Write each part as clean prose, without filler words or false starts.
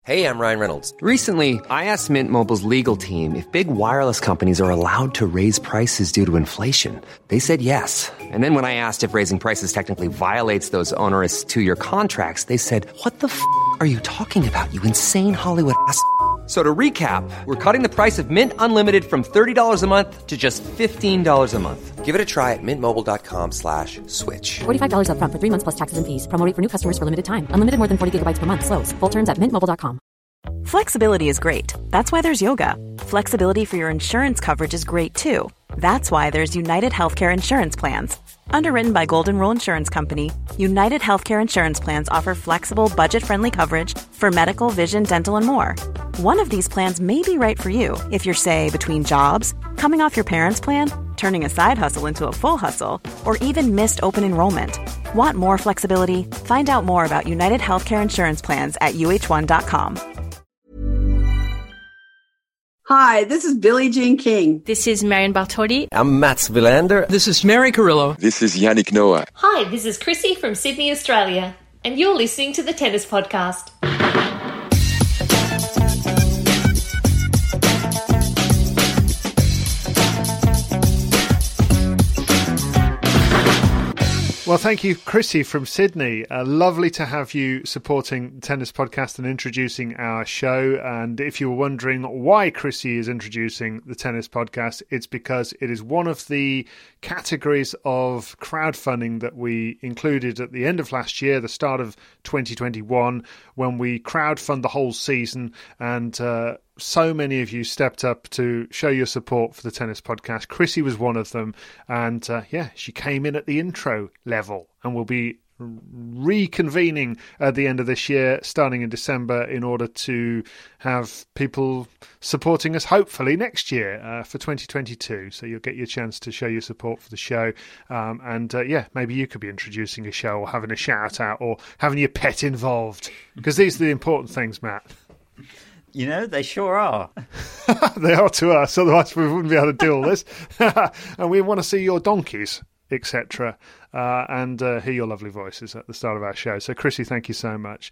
Hey, I'm Ryan Reynolds. Recently, I asked Mint Mobile's legal team if big wireless companies are allowed to raise prices due to inflation. They said yes. And then when I asked if raising prices technically violates those onerous two-year contracts, they said, "What the f*** are you talking about, you insane Hollywood ass?" So to recap, we're cutting the price of Mint Unlimited from $30 a month to just $15 a month. Give it a try at mintmobile.com/switch. $45 up front for 3 months plus taxes and fees. Promo rate for new customers for limited time. Unlimited more than 40 gigabytes per month. Slows full terms at mintmobile.com. Flexibility is great. That's why there's yoga. Flexibility for your insurance coverage is great too. That's why there's United Healthcare Insurance Plans. Underwritten by Golden Rule Insurance Company, United Healthcare Insurance Plans offer flexible, budget-friendly coverage for medical, vision, dental, and more. One of these plans may be right for you if you're, say, between jobs, coming off your parents' plan, turning a side hustle into a full hustle, or even missed open enrollment. Want more flexibility? Find out more about United Healthcare Insurance Plans at uh1.com. Hi, this is Billie Jean King. This is Marion Bartoli. I'm Mats Wilander. This is Mary Carillo. This is Yannick Noah. Hi, this is Chrissy from Sydney, Australia, and you're listening to the Tennis Podcast. Well, thank you, Chrissy from Sydney. Lovely to have you supporting the Tennis Podcast and introducing our show. And if you were wondering why Chrissy is introducing the Tennis Podcast, it's because it is one of the categories of crowdfunding that we included at the end of last year, the start of 2021, when we crowdfund the whole season. And so many of you stepped up to show your support for the Tennis Podcast. Chrissy was one of them. And she came in at the intro level and will be reconvening at the end of this year, starting in December, in order to have people supporting us hopefully next year for 2022. So you'll get your chance to show your support for the show. Maybe you could be introducing a show or having a shout out or having your pet involved, because these are the important things, Matt. You know, they sure are. They are to us, otherwise we wouldn't be able to do all this. And we want to see your donkeys, etc., and hear your lovely voices at the start of our show. So, Chrissy, thank you so much.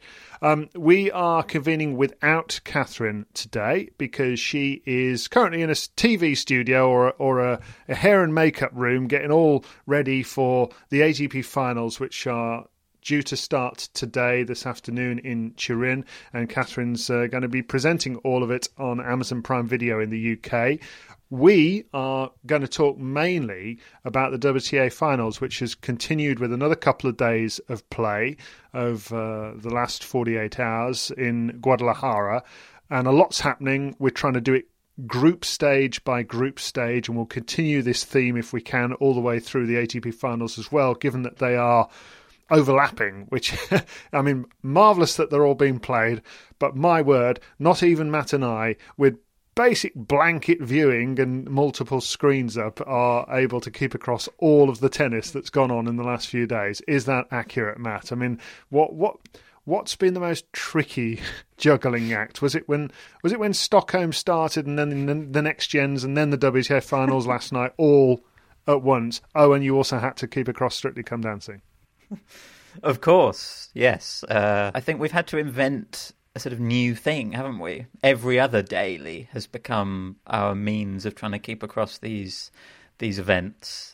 We are convening without Catherine today because she is currently in a TV studio or a hair and makeup room getting all ready for the ATP finals, which are due to start today, this afternoon in Turin, and Catherine's going to be presenting all of it on Amazon Prime Video in the UK. We are going to talk mainly about the WTA finals, which has continued with another couple of days of play of the last 48 hours in Guadalajara, and a lot's happening. We're trying to do it group stage by group stage, and we'll continue this theme if we can all the way through the ATP finals as well, given that they are overlapping, which, I mean, marvellous that they're all being played, but my word, not even Matt and I, with basic blanket viewing and multiple screens up, are able to keep across all of the tennis that's gone on in the last few days. Is that accurate, Matt? I mean, what's been the most tricky juggling act? Was it when Stockholm started, and then the next gens, and then the WTA finals last night, all at once? Oh, and you also had to keep across Strictly Come Dancing. Of course, yes. I think we've had to invent a sort of new thing, haven't we? Every other daily has become our means of trying to keep across these events.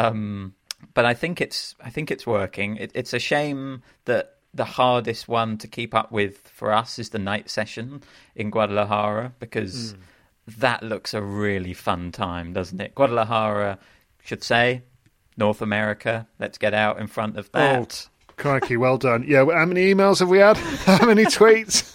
But I think it's working. It's a shame that the hardest one to keep up with for us is the night session in Guadalajara, because that looks a really fun time, doesn't it? Guadalajara, should say, North America. Let's get out in front of that. Oh, crikey, well done. Yeah, how many emails have we had? How many tweets?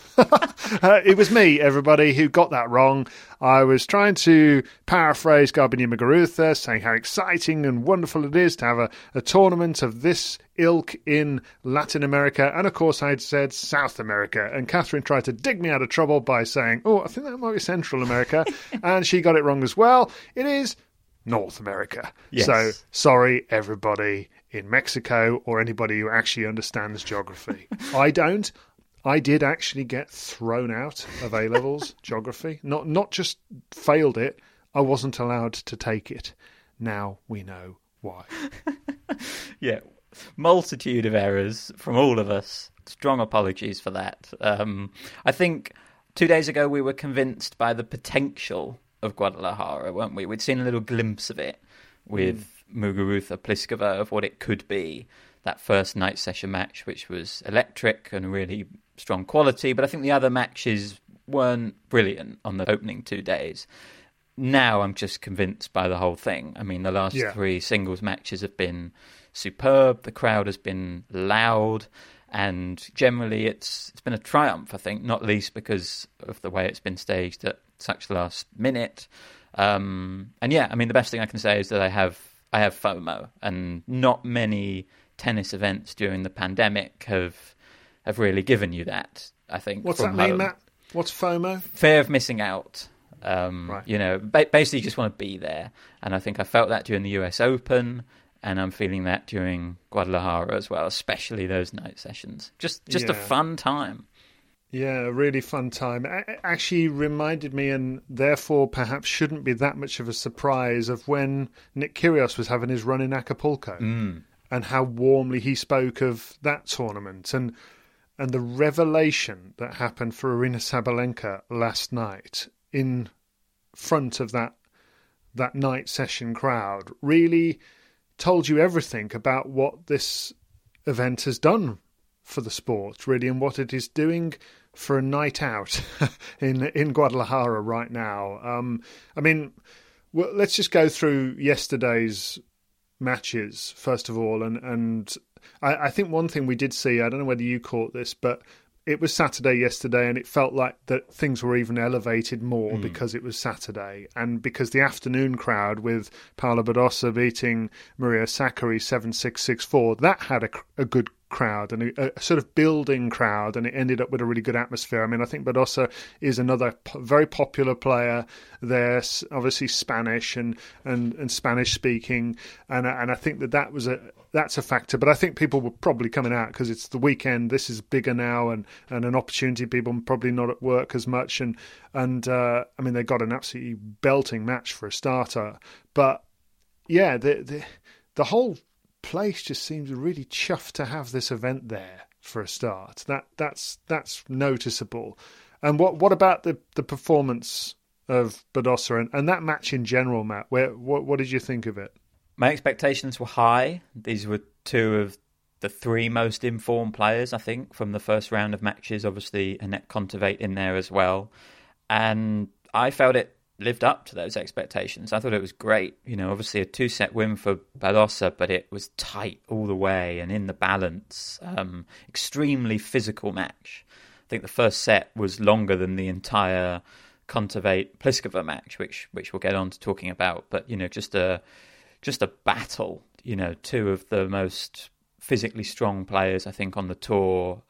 It was me, everybody, who got that wrong. I was trying to paraphrase Garbiñe Muguruza, saying how exciting and wonderful it is to have a tournament of this ilk in Latin America. And, of course, I'd said South America. And Catherine tried to dig me out of trouble by saying, I think that might be Central America. And she got it wrong as well. It is North America. Yes. So, sorry, everybody in Mexico or anybody who actually understands geography. I don't. I did actually get thrown out of A-levels geography. Not just failed it, I wasn't allowed to take it. Now we know why. Yeah, multitude of errors from all of us. Strong apologies for that. I think 2 days ago we were convinced by the potential of Guadalajara, weren't we? We'd seen a little glimpse of it with Muguruza Pliskova, of what it could be. That first night session match, which was electric and really strong quality, but I think the other matches weren't brilliant on the opening 2 days. Now I'm just convinced by the whole thing. I mean, the last three singles matches have been superb. The crowd has been loud, and generally it's been a triumph, I think, not least because of the way it's been staged at such last minute. And yeah, I mean, the best thing I can say is that I have FOMO, and not many tennis events during the pandemic have really given you that, I think. What's that mean, Matt? What's FOMO? Fear of missing out. Right. You know, basically you just want to be there. And I think I felt that during the US Open, and I'm feeling that during Guadalajara as well, especially those night sessions. Just a fun time. Yeah, a really fun time. It actually reminded me, and therefore perhaps shouldn't be that much of a surprise, of when Nick Kyrgios was having his run in Acapulco and how warmly he spoke of that tournament and the revelation that happened for Aryna Sabalenka last night in front of that night session crowd really told you everything about what this event has done for the sport, really, and what it is doing for a night out in Guadalajara right now. I mean, well, let's just go through yesterday's matches first of all, and I think one thing we did see, I don't know whether you caught this, but it was Saturday yesterday, and it felt like that things were even elevated more because it was Saturday, and because the afternoon crowd with Paula Badosa beating Maria Sakkari 7-6, 6-4, that had a good crowd and a sort of building crowd, and it ended up with a really good atmosphere. I mean, I think Badosa is another very popular player there, obviously Spanish and Spanish speaking, and I think that's a factor. But I think people were probably coming out because it's the weekend. This is bigger now and an opportunity. People probably not at work as much, and I mean, they got an absolutely belting match for a starter. But yeah, the whole place just seems really chuffed to have this event there for a start. That's noticeable. And what about the performance of Badosa and that match in general, Matt? What did you think of it? My expectations were high. These were two of the three most informed players, I think, from the first round of matches. Obviously, Anett Kontaveit in there as well. And I felt it lived up to those expectations. I thought it was great. You know, obviously a 2-set win for Badosa, but it was tight all the way and in the balance. Extremely physical match. I think the first set was longer than the entire Kontaveit-Pliskova match, which we'll get on to talking about. But, you know, just a battle. You know, two of the most physically strong players, I think, on the tour.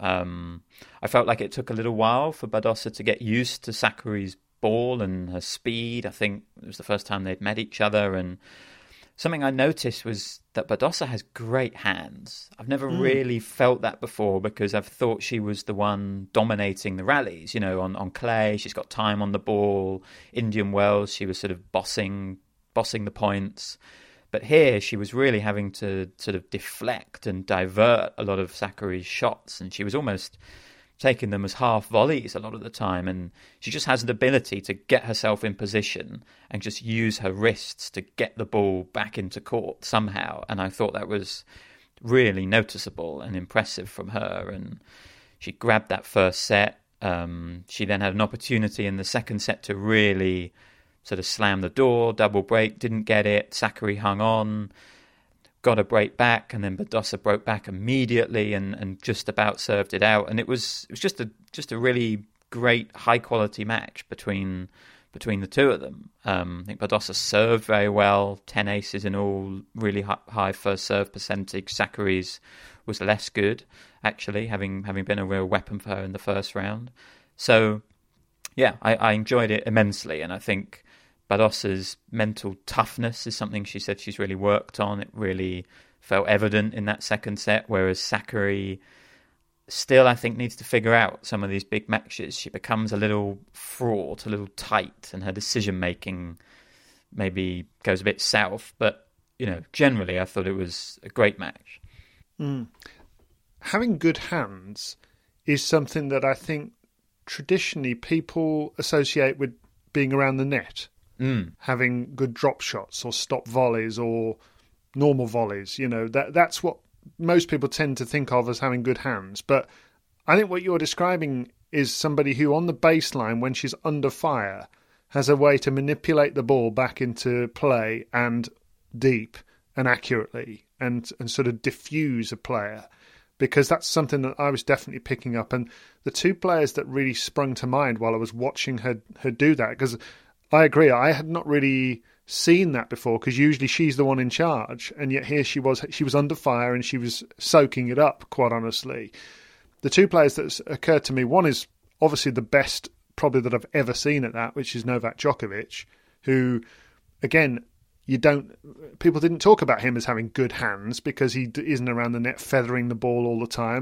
I felt like it took a little while for Badosa to get used to Sakkari's ball and her speed. I think it was the first time they'd met each other, and something I noticed was that Badosa has great hands. I've never really felt that before, because I've thought she was the one dominating the rallies. You know, on clay, she's got time on the ball. Indian Wells, she was sort of bossing the points. But here, she was really having to sort of deflect and divert a lot of Sakkari's shots, and she was almost taking them as half volleys a lot of the time, and she just has an ability to get herself in position and just use her wrists to get the ball back into court somehow. And I thought that was really noticeable and impressive from her. And she grabbed that first set. She then had an opportunity in the second set to really sort of slam the door, double break, didn't get it. Sakkari hung on, got a break back, and then Badosa broke back immediately and just about served it out. And it was just a really great high quality match between the two of them. I think Badosa served very well, 10 aces in all, really high first serve percentage. Sakkari's was less good, actually, having been a real weapon for her in the first round. So yeah, I enjoyed it immensely, and I think Badosa's mental toughness is something she said she's really worked on. It really felt evident in that second set, whereas Sakkari still, I think, needs to figure out some of these big matches. She becomes a little fraught, a little tight, and her decision-making maybe goes a bit south. But, you know, generally I thought it was a great match. Having good hands is something that I think traditionally people associate with being around the net. Having good drop shots or stop volleys or normal volleys. That's what most people tend to think of as having good hands. But I think what you're describing is somebody who on the baseline, when she's under fire, has a way to manipulate the ball back into play and deep and accurately and sort of diffuse a player. Because that's something that I was definitely picking up. And the two players that really sprung to mind while I was watching her do that, because I agree, I had not really seen that before, because usually she's the one in charge, and yet here she was under fire and she was soaking it up, quite honestly. The two players that occurred to me, one is obviously the best probably that I've ever seen at that, which is Novak Djokovic, who, again, people didn't talk about him as having good hands because he isn't around the net feathering the ball all the time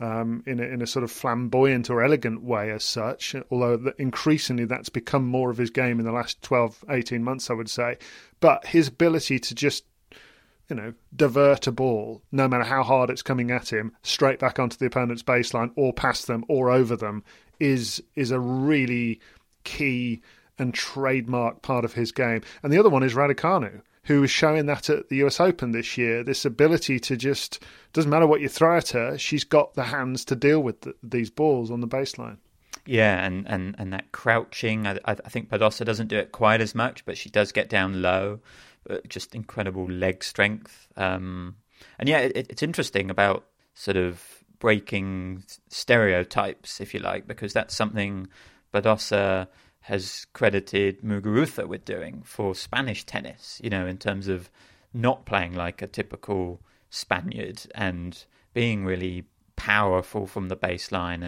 in a sort of flamboyant or elegant way as such, although increasingly that's become more of his game in the last 12, 18 months, I would say. But his ability to just, divert a ball, no matter how hard it's coming at him, straight back onto the opponent's baseline or past them or over them is a really key and trademark part of his game. And the other one is Raducanu, who is showing that at the US Open this year, this ability to just, doesn't matter what you throw at her, she's got the hands to deal with these balls on the baseline. Yeah, and that crouching, I think Badosa doesn't do it quite as much, but she does get down low, just incredible leg strength. And yeah, it's interesting about sort of breaking stereotypes, if you like, because that's something Badosa has credited Muguruza with doing for Spanish tennis, in terms of not playing like a typical Spaniard and being really powerful from the baseline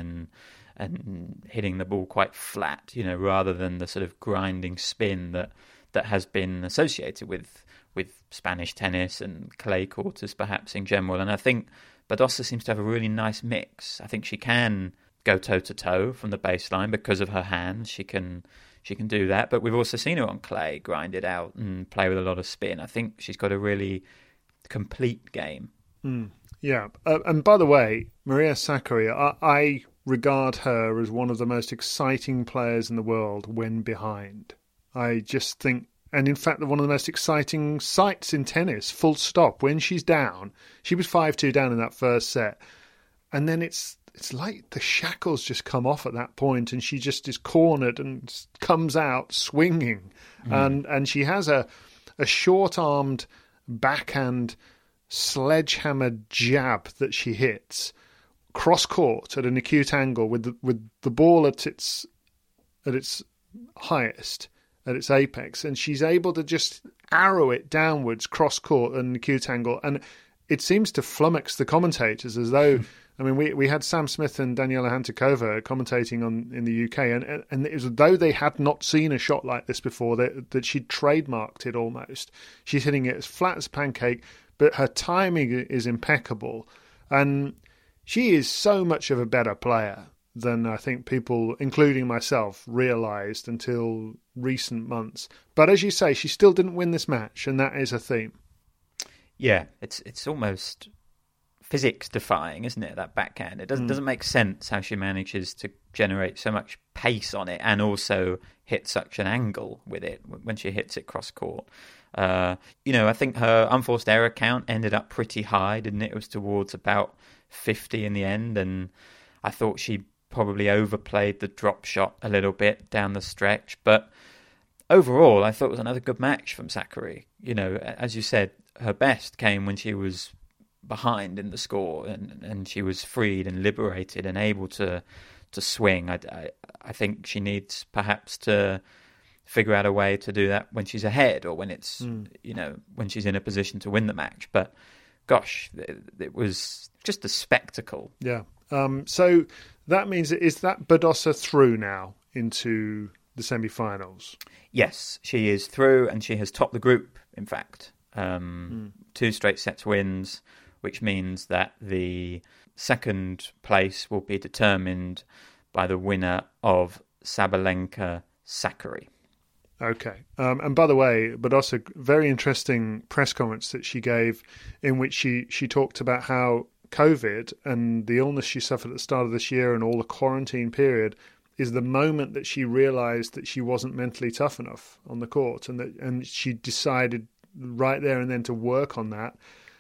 and hitting the ball quite flat, rather than the sort of grinding spin that has been associated with Spanish tennis and clay courts perhaps in general. And I think Badosa seems to have a really nice mix. I think she can go toe-to-toe from the baseline because of her hands. She can do that, but we've also seen her on clay grind it out and play with a lot of spin. I think she's got a really complete game. Yeah, and by the way, Maria Sakkari, I regard her as one of the most exciting players in the world when behind. I just think, and in fact, one of the most exciting sights in tennis, full stop. When she's down, she was 5-2 down in that first set, and then it's like the shackles just come off at that point and she just is cornered and comes out swinging. And she has a short-armed backhand sledgehammer jab that she hits cross-court at an acute angle with the ball at its highest, at its apex. And she's able to just arrow it downwards cross-court at an acute angle. And it seems to flummox the commentators as though... I mean, we had Sam Smith and Daniela Hantuchova commentating in the UK, and it was as though they had not seen a shot like this before, that she'd trademarked it almost. She's hitting it as flat as a pancake, but her timing is impeccable. And she is so much of a better player than I think people, including myself, realised until recent months. But as you say, she still didn't win this match, and that is a theme. Yeah, it's almost physics defying, isn't it, that backhand? It doesn't make sense how she manages to generate so much pace on it and also hit such an angle with it when she hits it cross court. I think her unforced error count ended up pretty high, didn't it? It was towards about 50 in the end, and I thought she probably overplayed the drop shot a little bit down the stretch, but overall I thought it was another good match from Sakkari. As you said, her best came when she was behind in the score and she was freed and liberated and able to swing. I think she needs perhaps to figure out a way to do that when she's ahead or when it's when she's in a position to win the match. But gosh, it was just a spectacle. Yeah. So that means, is that Badosa through now into the semi-finals? Yes, she is through, and she has topped the group, in fact. 2 straight sets wins, which means that the second place will be determined by the winner of Sabalenka-Sakkari. Okay. And by the way, Badosa, very interesting press comments that she gave in which she talked about how COVID and the illness she suffered at the start of this year and all the quarantine period is the moment that she realised that she wasn't mentally tough enough on the court, and she decided right there and then to work on that,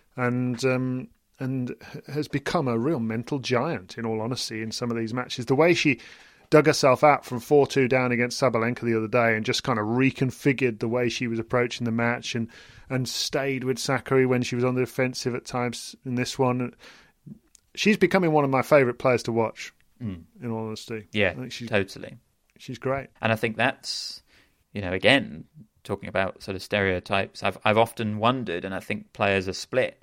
and has become a real mental giant, in all honesty, in some of these matches. The way she dug herself out from 4-2 down against Sabalenka the other day and just kind of reconfigured the way she was approaching the match and stayed with Sakkari when she was on the defensive at times in this one. She's becoming one of my favourite players to watch, in all honesty. Yeah, I think totally. She's great. And I think that's, again, talking about sort of stereotypes, I've often wondered, and I think players are split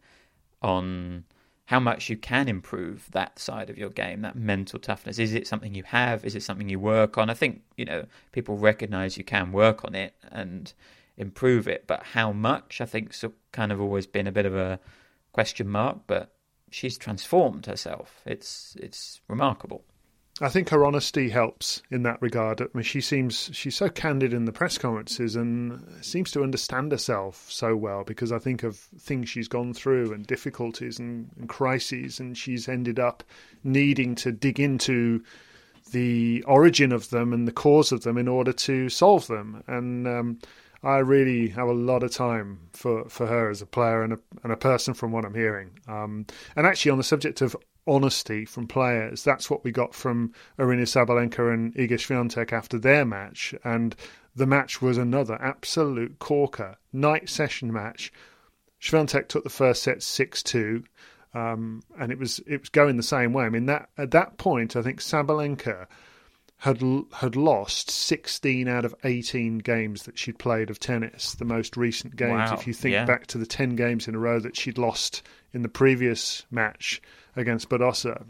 on how much you can improve that side of your game, that mental toughness. Is it something you have? Is it something you work on? I think, people recognise you can work on it and improve it, but how much, I think, so kind of always been a bit of a question mark, but she's transformed herself. It's remarkable. I think her honesty helps in that regard. I mean, she's so candid in the press conferences and seems to understand herself so well, because I think of things she's gone through and difficulties and crises, and she's ended up needing to dig into the origin of them and the cause of them in order to solve them. And I really have a lot of time for her as a player and a person, from what I'm hearing. And actually, on the subject of honesty from players, that's what we got from Aryna Sabalenka and Iga Swiatek after their match. And the match was another absolute corker, night session match. Swiatek took the first set 6-2, and it was going the same way. I mean, at that point, I think Sabalenka had lost 16 out of 18 games that she'd played of tennis, the most recent games. Wow. If you think back to the 10 games in a row that she'd lost in the previous match against Badosa.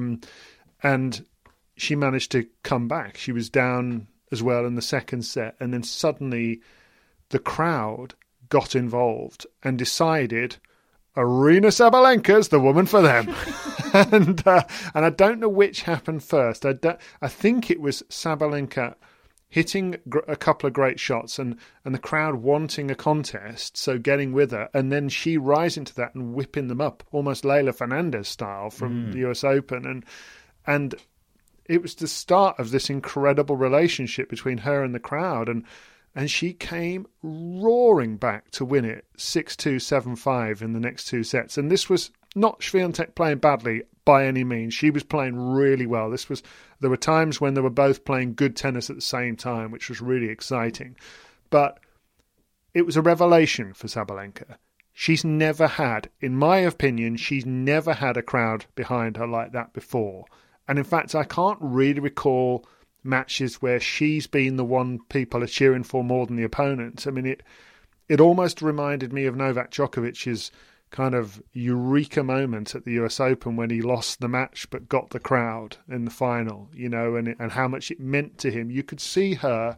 And she managed to come back. She was down as well in the second set, and then suddenly the crowd got involved and decided Aryna Sabalenka's the woman for them. and I don't know which happened first. I think it was Sabalenka hitting a couple of great shots and the crowd wanting a contest, so getting with her, and then she rising to that and whipping them up, almost Leylah Fernandez style from the US Open. And it was the start of this incredible relationship between her and the crowd, and she came roaring back to win it 6-2, 7-5 in the next two sets. And this was not Swiatek playing badly by any means. She was playing really well. There were times when they were both playing good tennis at the same time, which was really exciting. But it was a revelation for Sabalenka. She's never had, in my opinion, a crowd behind her like that before. And in fact, I can't really recall matches where she's been the one people are cheering for more than the opponent. I mean, it almost reminded me of Novak Djokovic's kind of eureka moment at the US Open when he lost the match but got the crowd in the final, and how much it meant to him. You could see her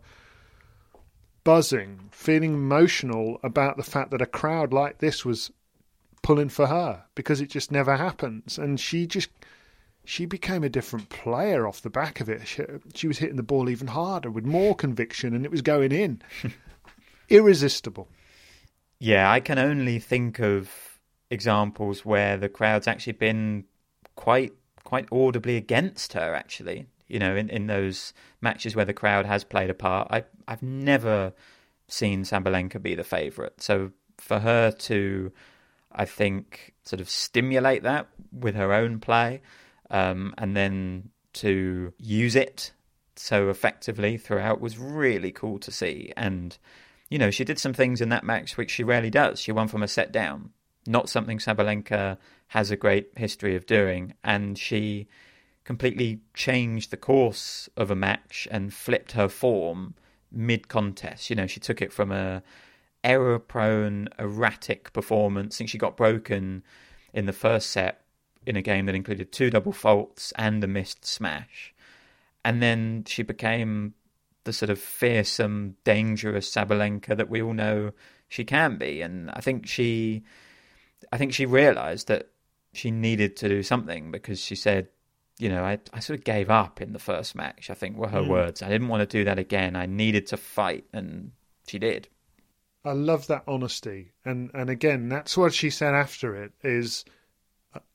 buzzing, feeling emotional about the fact that a crowd like this was pulling for her, because it just never happens. And she became a different player off the back of it. She was hitting the ball even harder with more conviction, and it was going in. Irresistible. Yeah, I can only think of examples where the crowd's actually been quite audibly against her, actually. In those matches where the crowd has played a part. I've never seen Sabalenka be the favourite. So for her to, I think, sort of stimulate that with her own play, and then to use it so effectively throughout was really cool to see. And, she did some things in that match which she rarely does. She won from a set down. Not something Sabalenka has a great history of doing. And she completely changed the course of a match and flipped her form mid-contest. She took it from a error-prone, erratic performance. I think she got broken in the first set in a game that included 2 double faults and a missed smash. And then she became the sort of fearsome, dangerous Sabalenka that we all know she can be. And I think she realised that she needed to do something, because she said, I sort of gave up in the first match, I think were her words. I didn't want to do that again. I needed to fight, and she did. I love that honesty. And again, that's what she said after it, is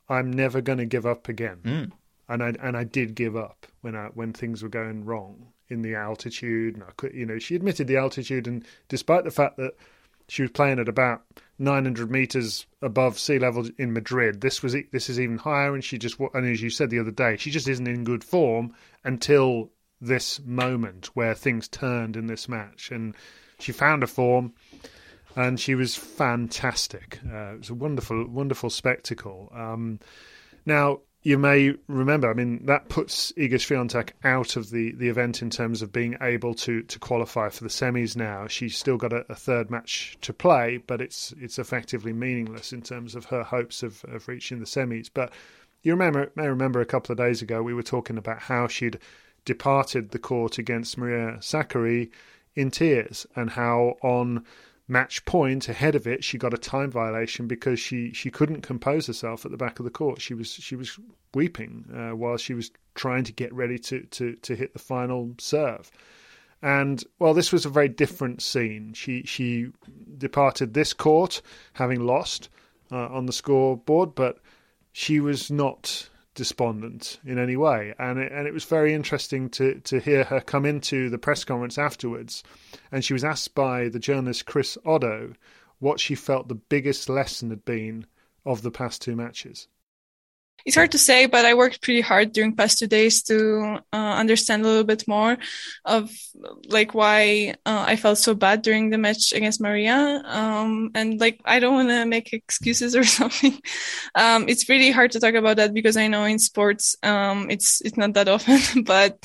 I'm never going to give up again. And I did give up when things were going wrong in the altitude. And I could, she admitted the altitude, and despite the fact that she was playing at about 900 meters above sea level in Madrid, this is even higher. And and as you said the other day, she just isn't in good form until this moment where things turned in this match, and she found a form. And she was fantastic. It was a wonderful, wonderful spectacle. Now, you may remember, that puts Iga Swiatek out of the event in terms of being able to qualify for the semis now. She's still got a third match to play, but it's effectively meaningless in terms of her hopes of reaching the semis. But you may remember a couple of days ago we were talking about how she'd departed the court against Maria Sakkari in tears, and how on match point ahead of it she got a time violation because she couldn't compose herself at the back of the court. She was weeping while she was trying to get ready to hit the final serve. And well, this was a very different scene. She departed this court having lost on the scoreboard, but she was not despondent in any way, and it was very interesting to hear her come into the press conference afterwards, and she was asked by the journalist Chris Oddo what she felt the biggest lesson had been of the past two matches. It's hard to say, but I worked pretty hard during past 2 days to understand a little bit more of why I felt so bad during the match against Maria. And I don't want to make excuses or something. It's really hard to talk about that because I know in sports, it's not that often, but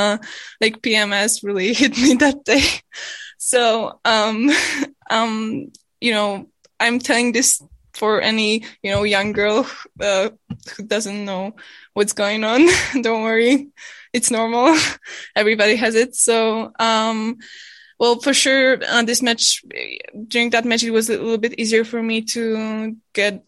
PMS really hit me that day. So, I'm telling this for any, young girl who doesn't know what's going on. Don't worry. It's normal. Everybody has it. So, well, for sure, during that match, it was a little bit easier for me to get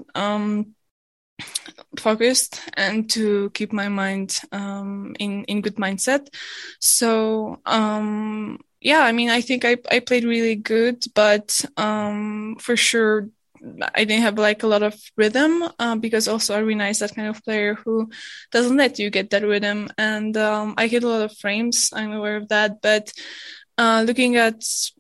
focused and to keep my mind in good mindset. So, I think I played really good, but for sure, I didn't have a lot of rhythm because also Arina is that kind of player who doesn't let you get that rhythm. And I hit a lot of frames. I'm aware of that. But looking at,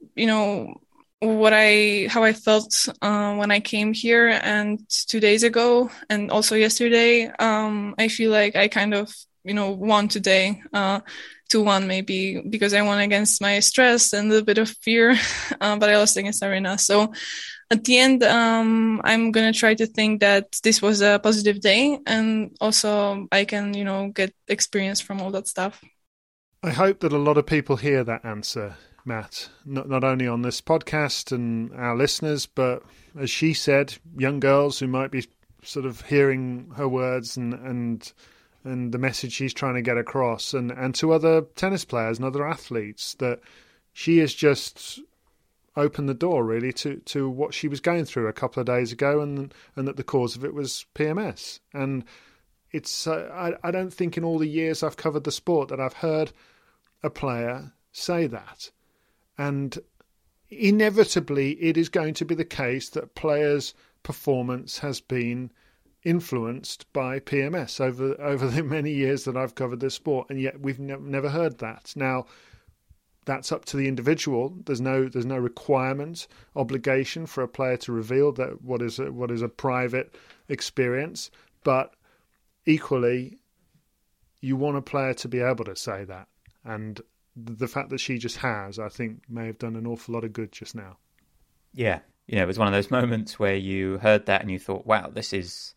how I felt when I came here and 2 days ago and also yesterday, I feel like I kind of, won today. 2-1 maybe because I won against my stress and a little bit of fear, but I lost against Arina. So at the end, I'm going to try to think that this was a positive day, and also I can, get experience from all that stuff. I hope that a lot of people hear that answer, Matt, not only on this podcast and our listeners, but as she said, young girls who might be sort of hearing her words and the message she's trying to get across, and to other tennis players and other athletes, that she has just opened the door really to what she was going through a couple of days ago, and that the cause of it was PMS. And it's I don't think in all the years I've covered the sport that I've heard a player say that. And inevitably it is going to be the case that players' performance has been influenced by PMS over the many years that I've covered this sport, and yet we've never heard that. Now, that's up to the individual. There's no requirement, obligation for a player to reveal that what is a private experience. But equally, you want a player to be able to say that, and the fact that she just has, I think, may have done an awful lot of good just now. Yeah, it was one of those moments where you heard that and you thought, "Wow, this is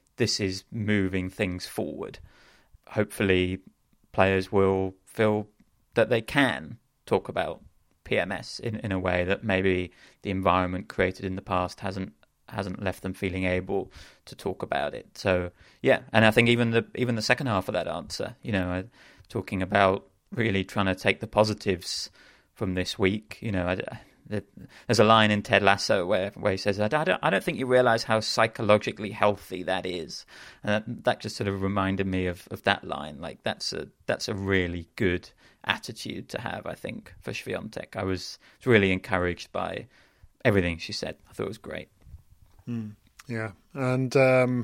moving things forward." Hopefully, players will feel that they can talk about PMS in a way that maybe the environment created in the past hasn't left them feeling able to talk about it. So yeah, and I think even the second half of that answer, talking about really trying to take the positives from this week. There's a line in Ted Lasso where he says, I don't think you realize how psychologically healthy that is. And that just sort of reminded me of that line. Like that's a really good attitude to have, I think, for Swiatek. I was really encouraged by everything she said. I thought it was great. Yeah. And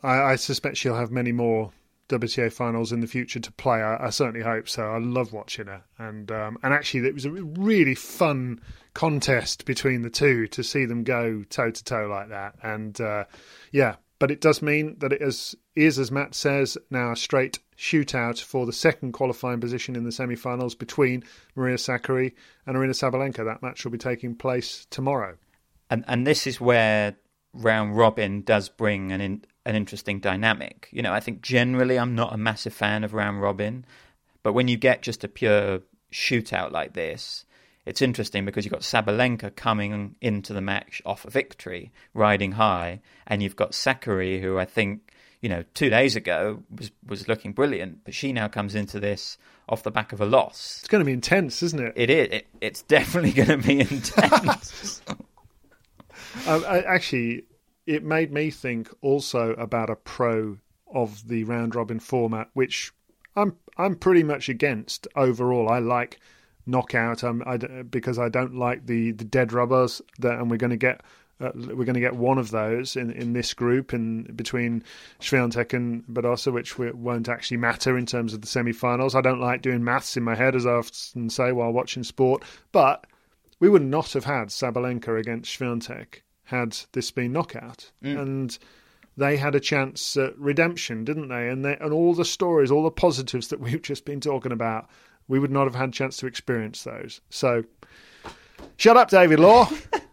I suspect she'll have many more WTA finals in the future to play. I certainly hope so. I love watching her, and actually it was a really fun contest between the two to see them go toe to toe like that. And but it does mean that it is, as Matt says, now a straight shootout for the second qualifying position in the semi-finals between Maria Sakkari and Aryna Sabalenka. That match will be taking place tomorrow. And this is where round robin does bring an interesting dynamic. You know, I think generally I'm not a massive fan of round robin, but when you get just a pure shootout like this, it's interesting because you've got Sabalenka coming into the match off a victory, riding high, and you've got Sakkari, who I think, 2 days ago was looking brilliant, but she now comes into this off the back of a loss. It's going to be intense, isn't it? It is. It's definitely going to be intense. Actually, it made me think also about a pro of the round robin format, which I'm pretty much against overall. I like knockout because I don't like the dead rubbers, and we're going to get one of those in this group in between Swiatek and Badosa, which won't actually matter in terms of the semi-finals. I don't like doing maths in my head, as I often say while watching sport, but we would not have had Sabalenka against Swiatek had this been knockout. And they had a chance at redemption, didn't they? And all the stories, all the positives that we've just been talking about, we would not have had a chance to experience those. So, shut up, David Law.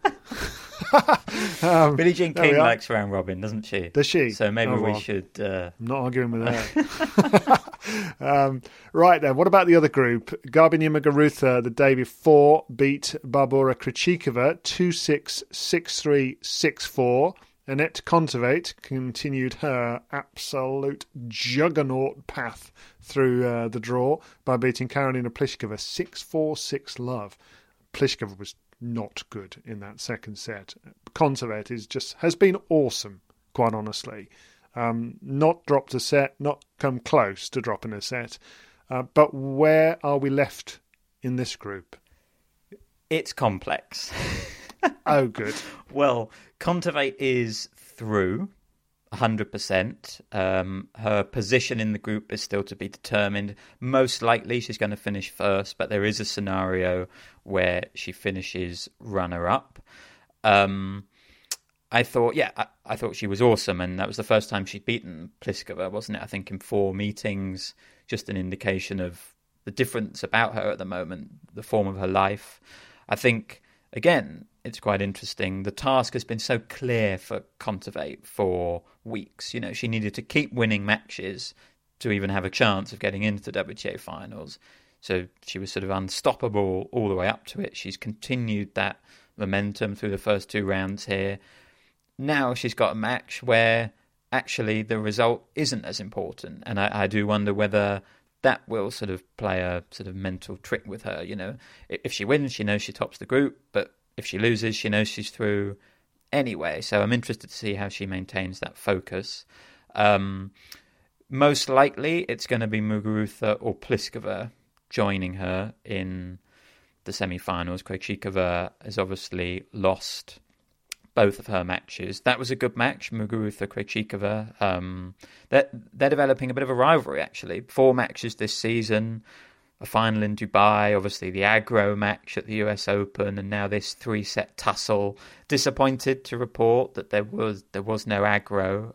Billie Jean King likes round robin, doesn't she? Does she? So maybe we should... I'm not arguing with her. Right then, what about the other group? Garbiñe Muguruza the day before beat Barbora Krejcikova 2-6, 6-3, 6-4. Anett Kontaveit continued her absolute juggernaut path through the draw by beating Karolina Pliskova 6-4, 6-love. Pliskova was not good in that second set. Kontaveit has been awesome, quite honestly. Not dropped a set, not come close to dropping a set. But where are we left in this group? It's complex. Oh, good. Well, Kontaveit is through 100%. Her position in the group is still to be determined. Most likely she's going to finish first, but there is a scenario where she finishes runner-up. I thought she was awesome, and that was the first time she'd beaten Pliskova, wasn't it? I think in 4 meetings, just an indication of the difference about her at the moment, the form of her life. I think, again, it's quite interesting. The task has been so clear for Kontaveit for weeks. She needed to keep winning matches to even have a chance of getting into the WTA finals. So she was sort of unstoppable all the way up to it. She's continued that momentum through the first 2 rounds here. Now she's got a match where actually the result isn't as important. And I do wonder whether that will sort of play a sort of mental trick with her. If she wins, she knows she tops the group, but if she loses, she knows she's through anyway. So I'm interested to see how she maintains that focus. Most likely, it's going to be Muguruza or Pliskova joining her in the semi-finals. Krejcikova has obviously lost both of her matches. That was a good match, Muguruza-Krejcikova. They're developing a bit of a rivalry, actually. 4 matches this season. A final in Dubai, obviously the aggro match at the US Open, and now this 3-set tussle. Disappointed to report that there was no aggro.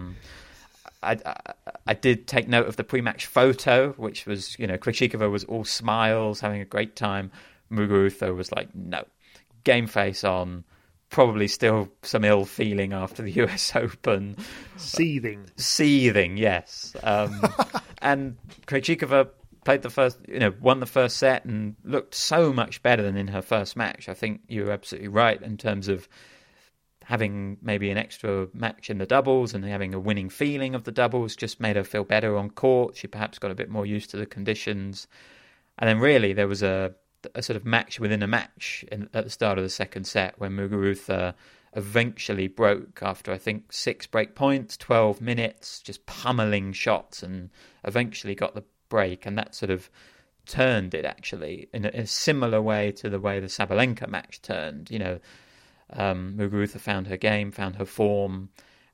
I did take note of the pre-match photo, which was, Krejcikova was all smiles, having a great time. Muguruza was like, no, game face on, probably still some ill feeling after the US Open. Seething, yes. And Krejcikova won the first set and looked so much better than in her first match. I think you're absolutely right in terms of having maybe an extra match in the doubles and having a winning feeling of the doubles just made her feel better on court. She perhaps got a bit more used to the conditions. And then really there was a sort of match within a match at the start of the second set when Muguruza eventually broke after, I think, 6 break points, 12 minutes, just pummeling shots, and eventually got the break, and that sort of turned it actually in a similar way to the way the Sabalenka match turned. Muguruza found her game, found her form,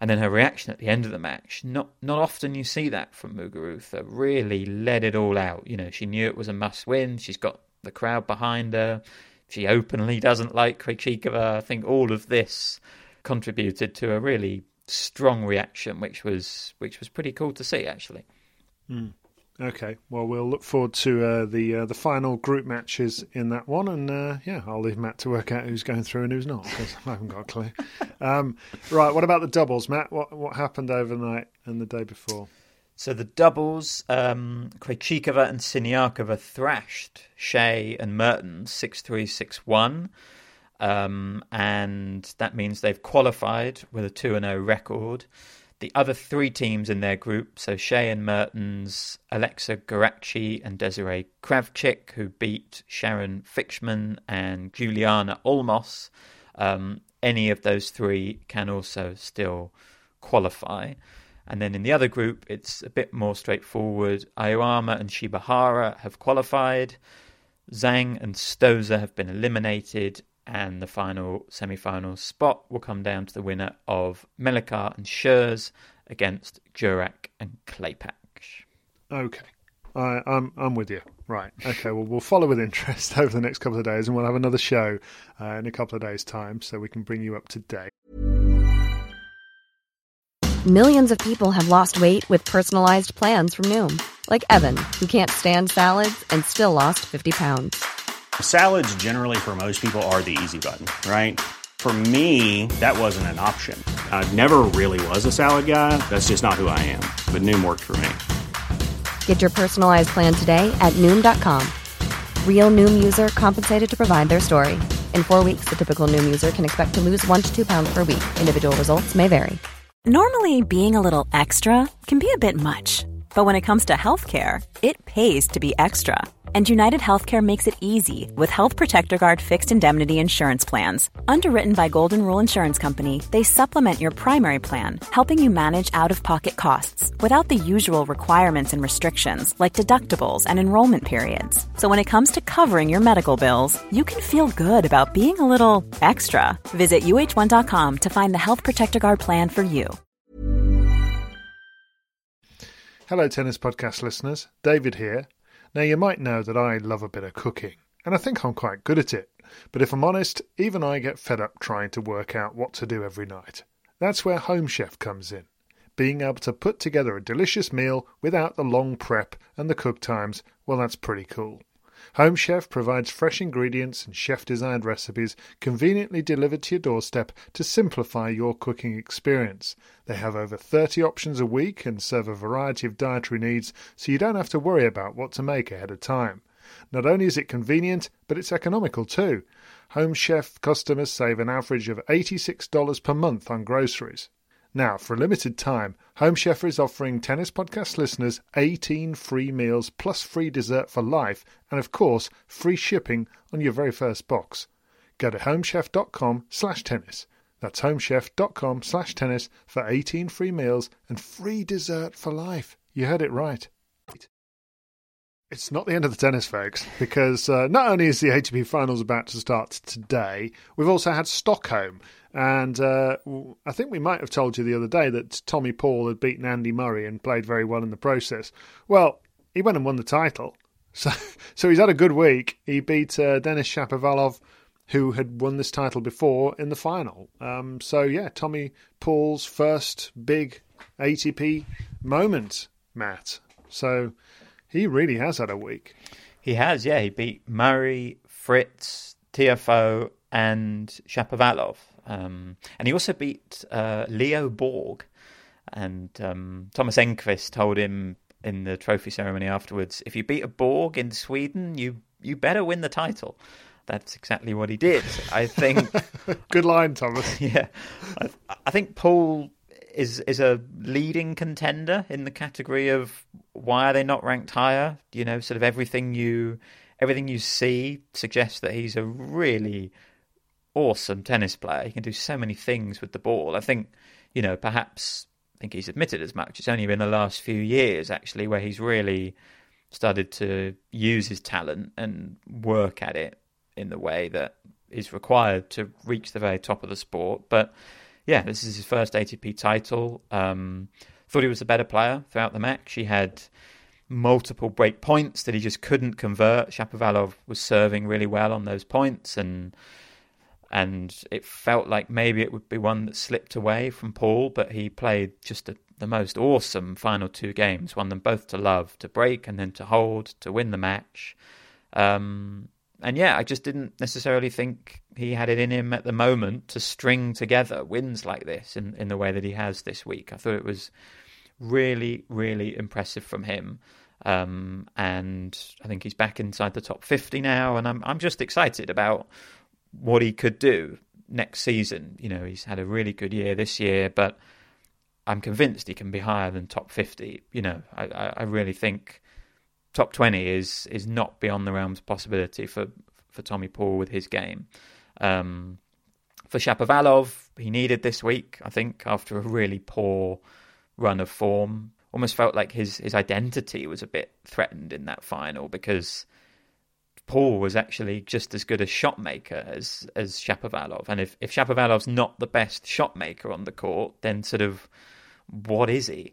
And then her reaction at the end of the match, not often you see that from Muguruza, really let it all out. You know, she knew it was a must-win. She's got the crowd behind her. She openly doesn't like Krejcikova. I think all of this contributed to a really strong reaction, which was pretty cool to see, actually. Okay, well, we'll look forward to the final group matches in that one, and I'll leave Matt to work out who's going through and who's not, because I haven't got a clue. Right, what about the doubles, Matt? What happened overnight and the day before? So the doubles, Krejcikova and Siniakova thrashed Shea and Mertens 6-3, 6-1, and that means they've qualified with a 2-0 record. The other three teams in their group, so Shea and Mertens, Alexa Geraci and Desiree Kravchik, who beat Sharon Fishman and Juliana Olmos, any of those three can also still qualify. And then in the other group, it's a bit more straightforward. Aoyama and Shibahara have qualified. Zhang and Stosur have been eliminated. And the final semi-final spot will come down to the winner of Melikar and Scherz against Jurak and Klepak. Okay, I'm with you. Right. Okay. Well, we'll follow with interest over the next couple of days, and we'll have another show in a couple of days' time, so we can bring you up to date. Millions of people have lost weight with personalized plans from Noom, like Evan, who can't stand salads and still lost 50 pounds. Salads generally for most people are the easy button, right? For me, that wasn't an option. I never really was a salad guy. That's just not who I am. But Noom worked for me. Get your personalized plan today at Noom.com. Real Noom user compensated to provide their story. In 4 weeks, the typical Noom user can expect to lose 1 to 2 pounds per week. Individual results may vary. Normally, being a little extra can be a bit much. But when it comes to healthcare, it pays to be extra. And United Healthcare makes it easy with Health Protector Guard fixed indemnity insurance plans. Underwritten by Golden Rule Insurance Company, they supplement your primary plan, helping you manage out-of-pocket costs without the usual requirements and restrictions like deductibles and enrollment periods. So when it comes to covering your medical bills, you can feel good about being a little extra. Visit UH1.com to find the Health Protector Guard plan for you. Hello, Tennis Podcast listeners. David here. Now, you might know that I love a bit of cooking, and I think I'm quite good at it. But if I'm honest, even I get fed up trying to work out what to do every night. That's where Home Chef comes in. Being able to put together a delicious meal without the long prep and the cook times, well, that's pretty cool. Home Chef provides fresh ingredients and chef-designed recipes conveniently delivered to your doorstep to simplify your cooking experience. They have over 30 options a week and serve a variety of dietary needs, so you don't have to worry about what to make ahead of time. Not only is it convenient, but it's economical too. Home Chef customers save an average of $86 per month on groceries. Now, for a limited time, Home Chef is offering Tennis Podcast listeners 18 free meals plus free dessert for life and, of course, free shipping on your very first box. Go to homechef.com/tennis. That's homechef.com/tennis for 18 free meals and free dessert for life. You heard it right. It's not the end of the tennis, folks, because not only is the ATP Finals about to start today, we've also had Stockholm. And I think we might have told you the other day that Tommy Paul had beaten Andy Murray and played very well in the process. Well, he went and won the title. So he's had a good week. He beat Denis Shapovalov, who had won this title before, in the final. Tommy Paul's first big ATP moment, Matt. So he really has had a week. He has, yeah. He beat Murray, Fritz, Tiafoe and Shapovalov. And he also beat Leo Borg. And Thomas Enqvist told him in the trophy ceremony afterwards, if you beat a Borg in Sweden, you better win the title. That's exactly what he did. I think... Good line, Thomas. Yeah. I think Paul is a leading contender in the category of why are they not ranked higher? You know, sort of everything you see suggests that he's a really awesome tennis player. He can do so many things with the ball. I think, perhaps, I think he's admitted as much. It's only been the last few years, actually, where he's really started to use his talent and work at it in the way that is required to reach the very top of the sport. But yeah, this is his first ATP title. Thought he was a better player throughout the match. He had multiple break points that he just couldn't convert. Shapovalov was serving really well on those points, and it felt like maybe it would be one that slipped away from Paul, but he played just the most awesome final 2 games, won them both to love, to break and then to hold, to win the match. And yeah, I just didn't necessarily think he had it in him at the moment to string together wins like this in the way that he has this week. I thought it was really, really impressive from him. And I think he's back inside the top 50 now, and I'm just excited about what he could do next season. You know, he's had a really good year this year, but I'm convinced he can be higher than top 50. You know, I really think top 20 is not beyond the realms of possibility for Tommy Paul with his game. For Shapovalov, he needed this week, I think, after a really poor run of form. Almost felt like his identity was a bit threatened in that final, because Paul was actually just as good a shot maker as Shapovalov. And if Shapovalov's not the best shot maker on the court, then sort of what is he?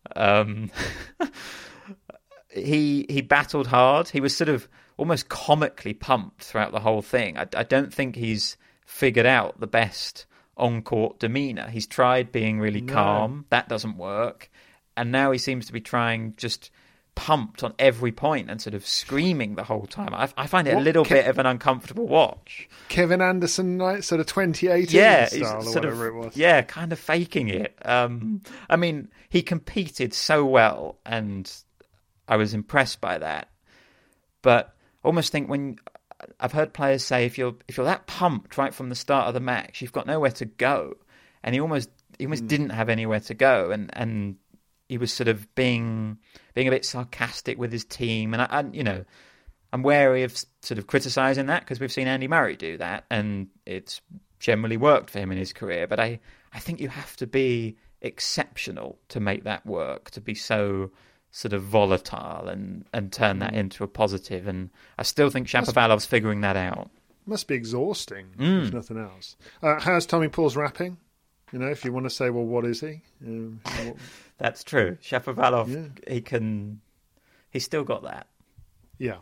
He battled hard. He was sort of almost comically pumped throughout the whole thing. I don't think he's figured out the best on-court demeanour. He's tried being really calm. That doesn't work. And now he seems to be trying just pumped on every point and sort of screaming the whole time. I find it a little bit of an uncomfortable watch. Kevin Anderson, like, sort of 2018 style or whatever it was. Yeah, kind of faking it. I mean, he competed so well, and I was impressed by that. But I almost think when I've heard players say if you're that pumped right from the start of the match, you've got nowhere to go. And he almost didn't have anywhere to go, and he was sort of being a bit sarcastic with his team. And I'm wary of sort of criticising that, because we've seen Andy Murray do that, and it's generally worked for him in his career. But I think you have to be exceptional to make that work, to be so sort of volatile and turn that into a positive. And I still think Shapovalov's figuring that out. Must be exhausting, if nothing else. How's Tommy Paul's rapping? You know, if you want to say, well, what is he? That's true. Shapovalov, he's still got that. Yeah.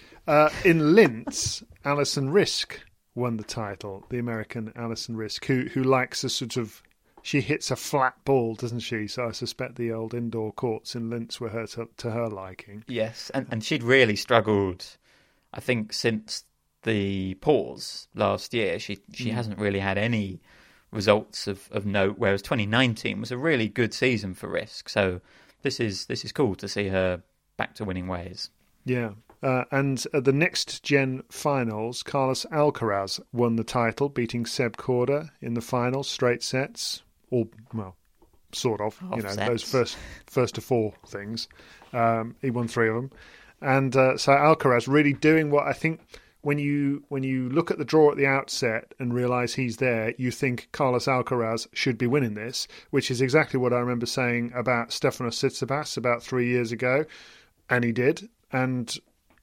In Linz, Alison Riske won the title, the American Alison Riske, who likes a sort of, she hits a flat ball, doesn't she? So I suspect the old indoor courts in Linz were to her liking. Yes, and she'd really struggled, I think, since the pause last year. She hasn't really had any results of note, whereas 2019 was a really good season for Riske. So this is cool to see her back to winning ways. Yeah. And at the next gen finals, Carlos Alcaraz won the title, beating Seb Korda in the finals, straight sets, or, well, sort of, those first to 4 things. He won 3 of them. And so Alcaraz really doing what I think, when you look at the draw at the outset and realise he's there, you think Carlos Alcaraz should be winning this, which is exactly what I remember saying about Stefanos Tsitsipas about 3 years ago, and he did. And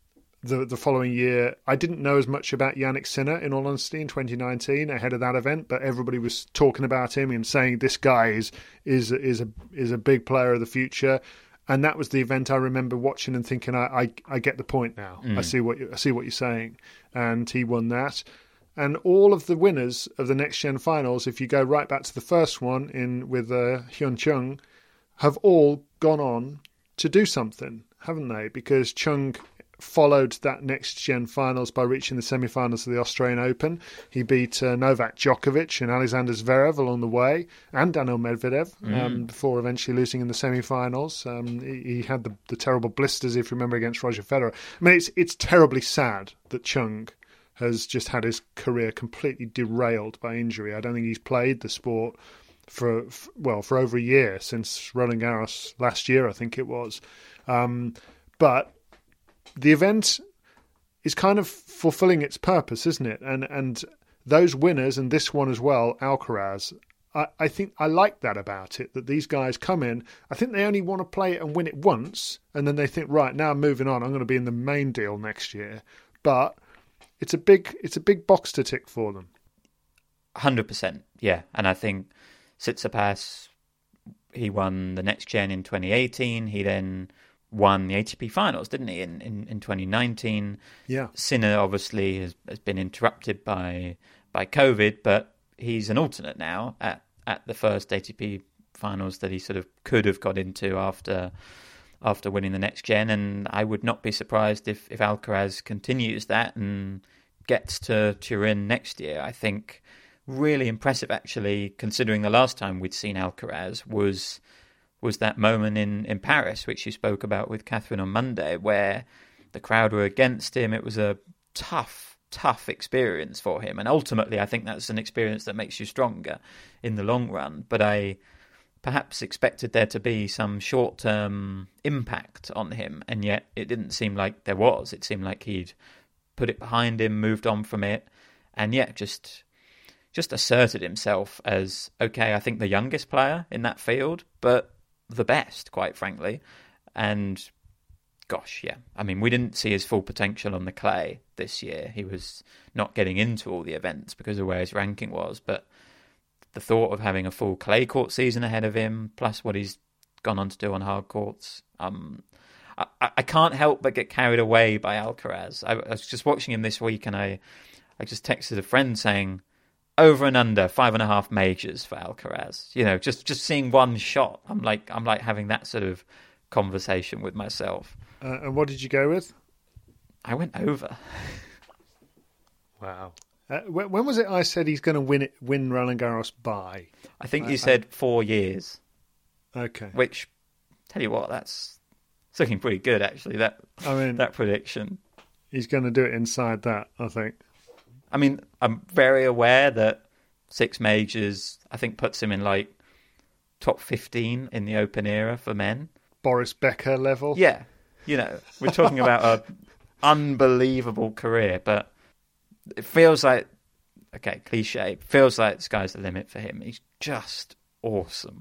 the following year, I didn't know as much about Yannick Sinner, in all honesty, in 2019 ahead of that event, but everybody was talking about him and saying this guy is a big player of the future. And that was the event I remember watching and thinking, I get the point now. I see what you're saying. And he won that. And all of the winners of the next gen finals, if you go right back to the first one with Hyun Chung, have all gone on to do something, haven't they? Because Chung followed that next gen finals by reaching the semi-finals of the Australian Open. He beat Novak Djokovic and Alexander Zverev along the way, and Daniil Medvedev, before eventually losing in the semi-finals. He had the terrible blisters, if you remember, against Roger Federer. I mean, it's terribly sad that Chung has just had his career completely derailed by injury. I don't think he's played the sport for over a year, since Roland Garros last year, I think it was. But the event is kind of fulfilling its purpose, isn't it? And those winners, and this one as well, Alcaraz, I think I like that about it, that these guys come in, I think they only want to play it and win it once, and then they think, right, now I'm moving on, I'm going to be in the main deal next year. But it's a big box to tick for them. 100%, yeah. And I think Tsitsipas, he won the Next Gen in 2018. He then won the ATP finals, didn't he, in 2019? Yeah. Sinner obviously has been interrupted by COVID, but he's an alternate now at the first ATP finals that he sort of could have got into after winning the Next Gen. And I would not be surprised if Alcaraz continues that and gets to Turin next year. I think really impressive, actually, considering the last time we'd seen Alcaraz was that moment in Paris, which you spoke about with Catherine on Monday, where the crowd were against him. It was a tough experience for him. And ultimately, I think that's an experience that makes you stronger in the long run. But I perhaps expected there to be some short-term impact on him, and yet it didn't seem like there was. It seemed like he'd put it behind him, moved on from it, and yet just asserted himself as, okay, I think the youngest player in that field, but the best, quite frankly. And gosh, yeah, I mean, we didn't see his full potential on the clay this year. He was not getting into all the events because of where his ranking was, but the thought of having a full clay court season ahead of him, plus what he's gone on to do on hard courts, I can't help but get carried away by Alcaraz. I was just watching him this week, and I just texted a friend saying, over and under 5.5 majors for Alcaraz. You know, just seeing one shot, I'm like having that sort of conversation with myself. And what did you go with? I went over. Wow. When was it I said he's going to win Roland Garros by? I think you said 4 years. Okay. Which, tell you what, it's looking pretty good, actually, that prediction. He's going to do it inside that, I think. I mean, I'm very aware that 6 majors, I think, puts him in like top 15 in the Open era for men. Boris Becker level? Yeah. You know, we're talking about an unbelievable career, but it feels like, okay, cliche, feels like the sky's the limit for him. He's just awesome.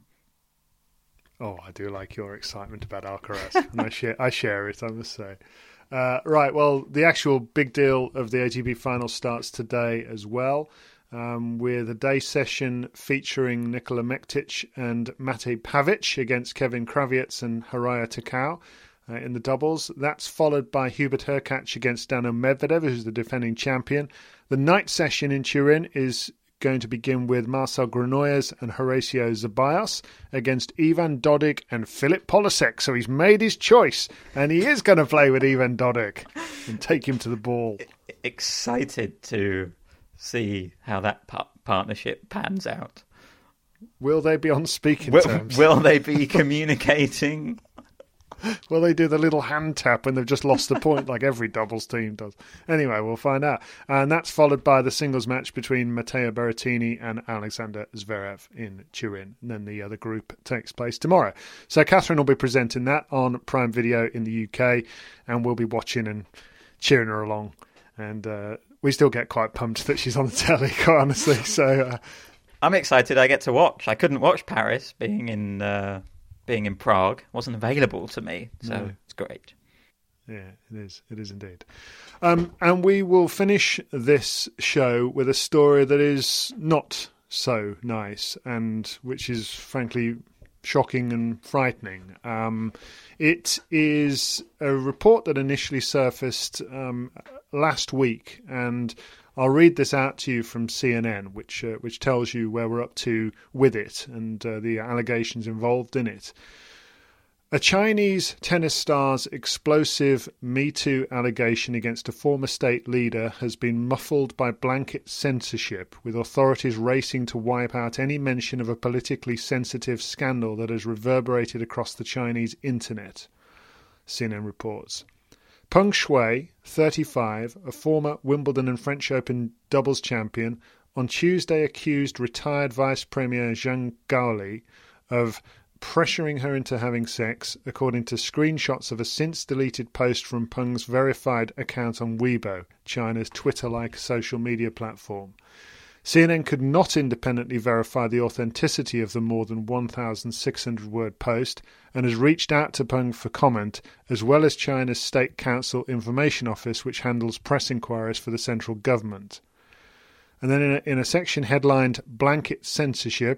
Oh, I do like your excitement about Alcaraz, and I share it, I must say. Right, well, the actual big deal of the ATP final starts today as well, with a day session featuring Nikola Mektic and Mate Pavic against Kevin Krawietz and Haraya Takao in the doubles. That's followed by Hubert Hurkacz against Daniil Medvedev, who's the defending champion. The night session in Turin is going to begin with Marcel Granollers and Horacio Zeballos against Ivan Dodig and Filip Polasek. So he's made his choice, and he is going to play with Ivan Dodig and take him to the ball. Excited to see how that partnership pans out. Will they be on speaking terms? Will they be communicating? Will they do the little hand tap when they've just lost the point like every doubles team does? Anyway, we'll find out. And that's followed by the singles match between Matteo Berrettini and Alexander Zverev in Turin. And then the other group takes place tomorrow. So Catherine will be presenting that on Prime Video in the UK, and we'll be watching and cheering her along. And we still get quite pumped that she's on the telly, quite honestly. So I'm excited I get to watch. I couldn't watch Paris being in Prague. Wasn't available to me, so It's great. Yeah, it is indeed. And we will finish this show with a story that is not so nice, and which is frankly shocking and frightening. It is a report that initially surfaced last week, and I'll read this out to you from CNN, which tells you where we're up to with it and the allegations involved in it. A Chinese tennis star's explosive Me Too allegation against a former state leader has been muffled by blanket censorship, with authorities racing to wipe out any mention of a politically sensitive scandal that has reverberated across the Chinese internet, CNN reports. Peng Shuai, 35, a former Wimbledon and French Open doubles champion, on Tuesday accused retired Vice Premier Zhang Gaoli of pressuring her into having sex, according to screenshots of a since-deleted post from Peng's verified account on Weibo, China's Twitter-like social media platform. CNN could not independently verify the authenticity of the more than 1,600-word post and has reached out to Peng for comment, as well as China's State Council Information Office, which handles press inquiries for the central government. And then in a section headlined Blanket Censorship,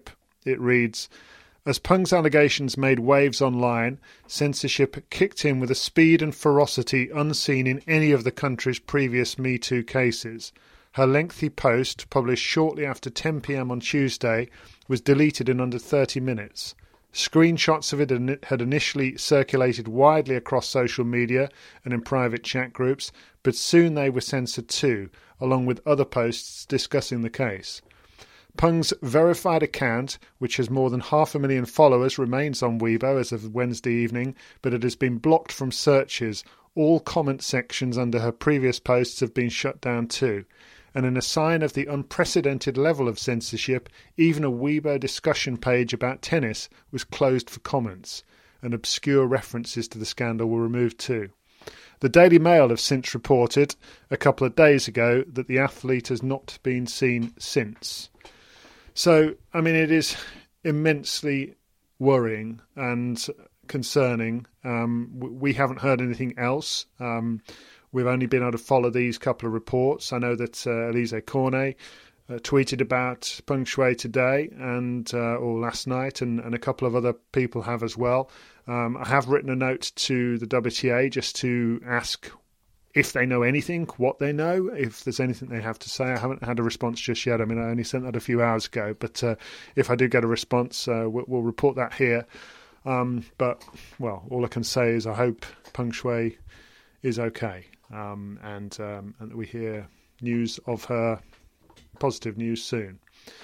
it reads, as Peng's allegations made waves online, censorship kicked in with a speed and ferocity unseen in any of the country's previous Me Too cases. Her lengthy post, published shortly after 10 p.m. on Tuesday, was deleted in under 30 minutes. Screenshots of it had initially circulated widely across social media and in private chat groups, but soon they were censored too, along with other posts discussing the case. Peng's verified account, which has more than 500,000 followers, remains on Weibo as of Wednesday evening, but it has been blocked from searches. All comment sections under her previous posts have been shut down too. And in a sign of the unprecedented level of censorship, even a Weibo discussion page about tennis was closed for comments, and obscure references to the scandal were removed too. The Daily Mail have since reported, a couple of days ago, that the athlete has not been seen since. So, I mean, it is immensely worrying and concerning. We haven't heard anything else. We've only been able to follow these couple of reports. I know that Elise Cornet tweeted about Peng Shuai today or last night, and a couple of other people have as well. I have written a note to the WTA just to ask if they know anything, what they know, if there's anything they have to say. I haven't had a response just yet. I mean, I only sent that a few hours ago, but if I do get a response, we'll report that here. But, well, all I can say is I hope Peng Shuai is okay, and that we hear news of her, positive news soon.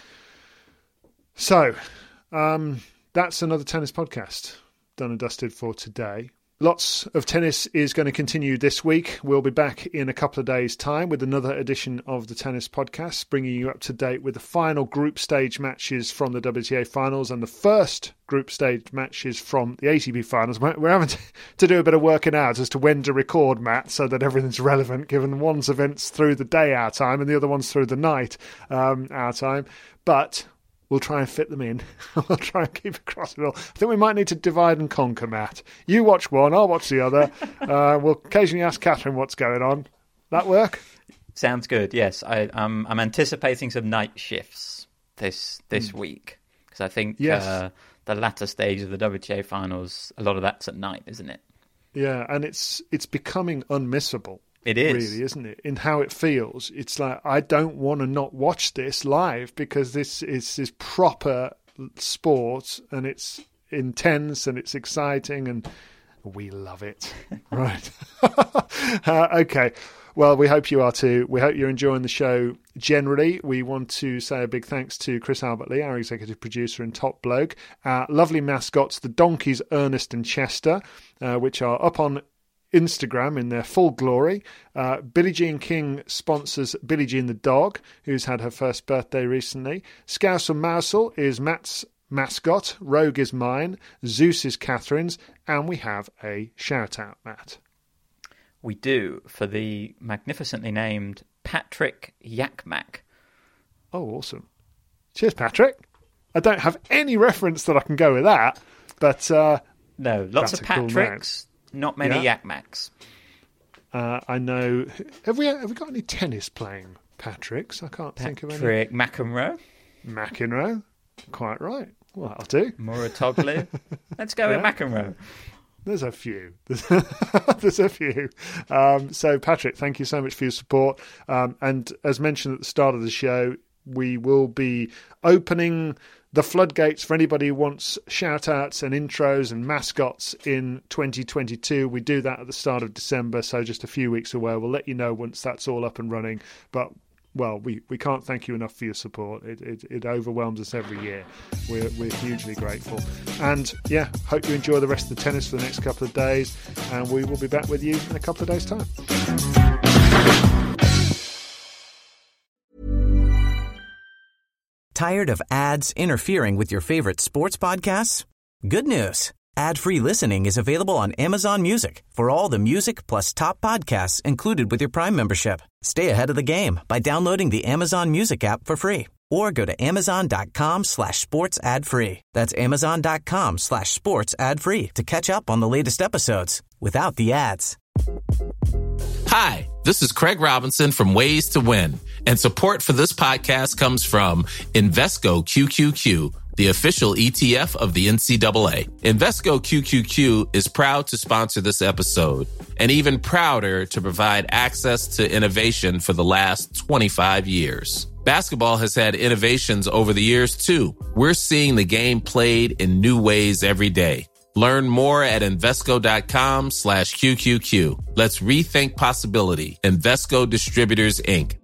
So, that's another tennis podcast done and dusted for today. Lots of tennis is going to continue this week. We'll be back in a couple of days' time with another edition of the Tennis Podcast, bringing you up to date with the final group stage matches from the WTA finals and the first group stage matches from the ATP finals. We're having to do a bit of working out as to when to record, Matt, so that everything's relevant, given one's events through the day our time and the other one's through the night our time. But we'll try and fit them in. We'll try and keep across it all. I think we might need to divide and conquer, Matt. You watch one, I'll watch the other. We'll occasionally ask Catherine what's going on. That work? Sounds good, yes. I'm anticipating some night shifts this week, because I think the latter stage of the WTA finals, a lot of that's at night, isn't it? Yeah, and it's becoming unmissable. It is. Really, isn't it? In how it feels. It's like, I don't want to not watch this live, because this is proper sport, and it's intense and it's exciting, and we love it. Right. Okay. Well, we hope you are too. We hope you're enjoying the show generally. We want to say a big thanks to Chris Albert-Lee, our executive producer and top bloke. Our lovely mascots, the donkeys Ernest and Chester, which are up on Instagram in their full glory. Billie Jean King sponsors Billie Jean the dog, who's had her first birthday recently. Scouse and Mousel is Matt's mascot. Rogue is mine. Zeus is Catherine's. And we have a shout-out, Matt. We do, for the magnificently named Patrick Yakmak. Oh, awesome. Cheers, Patrick. I don't have any reference that I can go with that, but no, lots of Patricks. Cool, not many Yakmaks. I know. Have we got any tennis playing Patricks? I can't think of any. Patrick McEnroe. McEnroe. Quite right. Well, that'll do. Muratoglu. Let's go with McEnroe. There's a few. There's a few. So, Patrick, thank you so much for your support. And as mentioned at the start of the show, we will be opening the floodgates for anybody who wants shout-outs and intros and mascots in 2022. We do that at the start of December, so just a few weeks away. We'll let you know once that's all up and running. But, well, we can't thank you enough for your support. It overwhelms us every year. We're hugely grateful. And, yeah, hope you enjoy the rest of the tennis for the next couple of days. And we will be back with you in a couple of days' time. Tired of ads interfering with your favorite sports podcasts? Good news. Ad-free listening is available on Amazon Music for all the music plus top podcasts included with your Prime membership. Stay ahead of the game by downloading the Amazon Music app for free or go to amazon.com/sports ad free. That's amazon.com/sports ad free to catch up on the latest episodes without the ads. Hi, this is Craig Robinson from Ways to Win, and support for this podcast comes from Invesco QQQ, the official ETF of the NCAA. Invesco QQQ is proud to sponsor this episode, and even prouder to provide access to innovation for the last 25 years. Basketball has had innovations over the years, too. We're seeing the game played in new ways every day. Learn more at Invesco.com/QQQ. Let's rethink possibility. Invesco Distributors, Inc.